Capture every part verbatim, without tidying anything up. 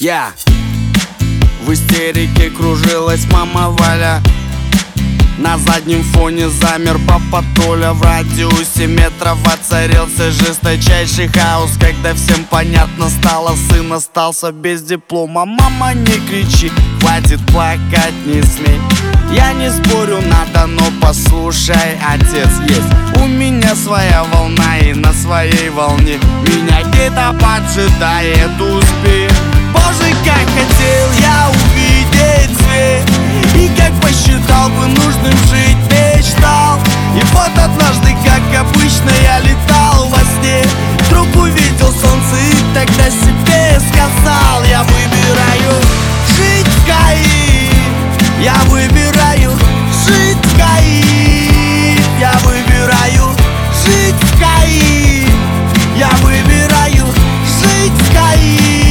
Я в истерике кружилась мама Валя. На заднем фоне замер папа Толя. В радиусе метров воцарился жесточайший хаос, когда всем понятно стало: сын остался без диплома. Мама, не кричи, хватит плакать, не смей. Я не спорю, надо, но послушай, отец есть. У меня своя волна, и на своей волне меня где-то поджидает успех. Боже, как хотел я увидеть свет, и как посчитал бы нужным жить, мечтал. И вот однажды, как обычно, я летал во сне, вдруг увидел солнце и тогда себе сказал: я выбираю жить в Каире, я выбираю жить в Каире, я выбираю жить в Каире, я выбираю жить в Каире.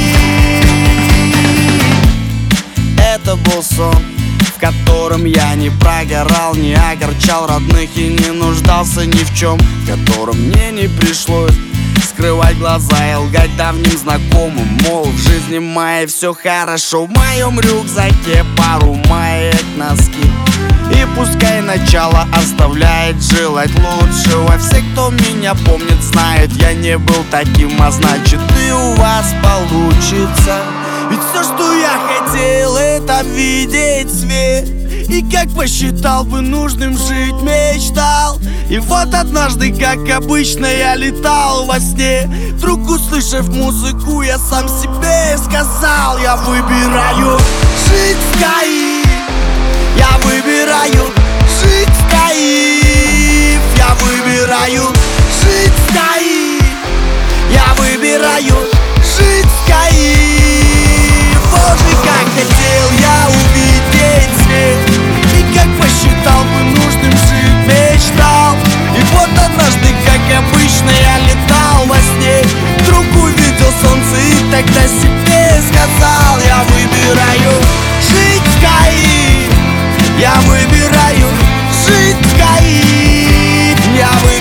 Это был сон, в котором я не прогорал, не огорчал родных и не нуждался ни в чем, в котором мне не пришлось скрывать глаза и лгать давним знакомым, мол, в жизни моей все хорошо. В моем рюкзаке пару маек, носки, и пускай начало оставляет желать лучшего. Все, кто меня помнит, знают, я не был таким, а значит и у вас получится. Ведь все, что я хотел, это видеть свет, и как посчитал бы нужным жить, мечтал. И вот однажды, как обычно, я летал во сне, вдруг услышав музыку, я сам себе сказал: я выбираю жить в Каире, я выбираю жить в Каире, я выбираю жить в Каире, я выбираю жить в Каире. Боже, как хотел я увидеть свет, и как посчитал бы нужным жить, мечтал. И вот однажды, как обычно, я летал во сне, вдруг увидел солнце и тогда себе сказал: я выбираю жить в Каире, я выбираю жить в Каире, я выбираю